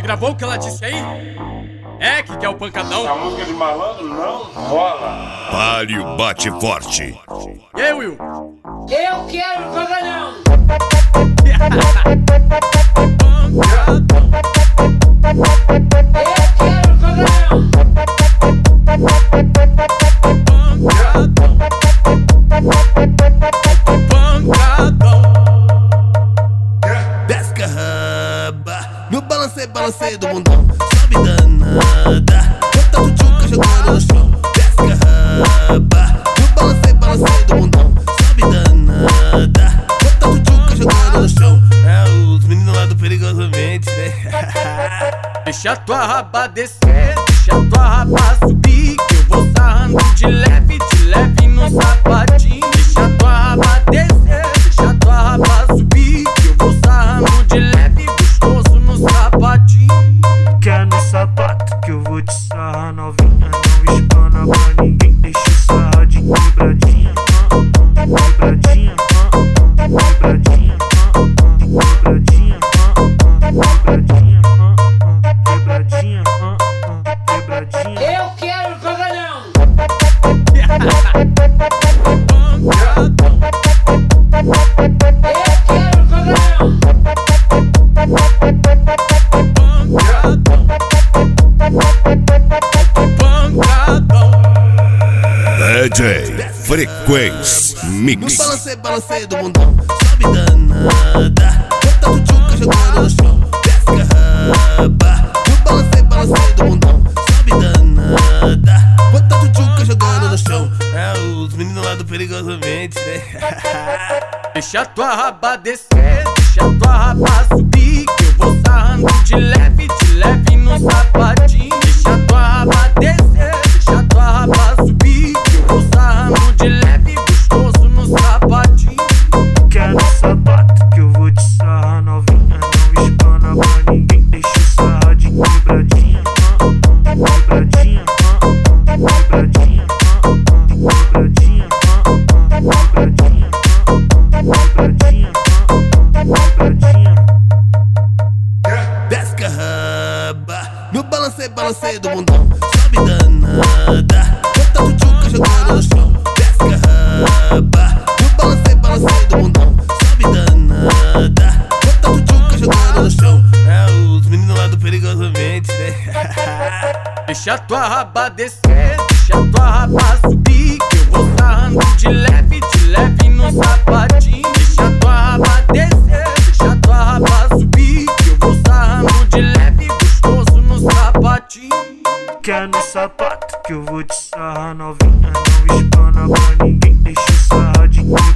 gravou o que ela disse aí? É que quer o pancadão? A música de malandro não rola. Palio bate forte. E aí, Will? Eu quero pancadão! Desce raba no balancei do mundão. Sobe danada, bota o tchuca jogando no chão. Desce raba no balancei do mundão. Sobe danada, bota o tchuca jogando no chão. É os meninos lá do Perigosamente, né? Deixa tua raba descer, deixa tua raba subir, que eu vou sarrando de leve no sapatinho. Deixa tua raba descer, deixa tua raba subir, que eu vou sarrando de leve gostoso no sapatinho. Quer no sapato que eu vou te sarrar novinha. Não espana pra ninguém, deixa eu sarrar de quebradinha. Quebradinha, quebradinha, quebradinha, quebradinha, quebradinha, quebradinha. Eu quero pancadão! DJ Frequência Mix. No balancei do mundão. Sobe danada, bota o tchuca jogando no chão. Desce raba no balancei do mundão. Sobe danada, bota o tchuca jogando no chão. É os meninos lá do Perigosamente, né? Deixa tua raba descer, deixa tua raba subir, que eu vou sarrando de leve no sapatinho. Deixa tua raba descer, deixa tua raba subir, que eu vou sarrando de leve gostoso no sapatinho. Quer no sapato que eu vou te sarrar novinha. Não espana pra ninguém, deixa eu sarrar de quebradinha. Quebradinha, quebradinha, quebradinha, quebradinha, quebradinha, quebradinha. Desce raba no balancei do mundão. Sobe danada, bota o tchuca jogando no chão. Desce raba no balancei do mundão. Sobe danada, bota o tchuca jogando no chão. É os meninos lá do Perigosamente, né? Deixa tua raba descer, deixa tua raba subir, que eu vou sarrando de leve no sapatinho. Deixa tua raba descer, deixa tua raba subir, que eu vou sarrando de leve gostoso no sapatinho. Quer no sapato que eu vou te sarrar novinha. Não espana pra ninguém, deixa eu sarrar de quebradinha.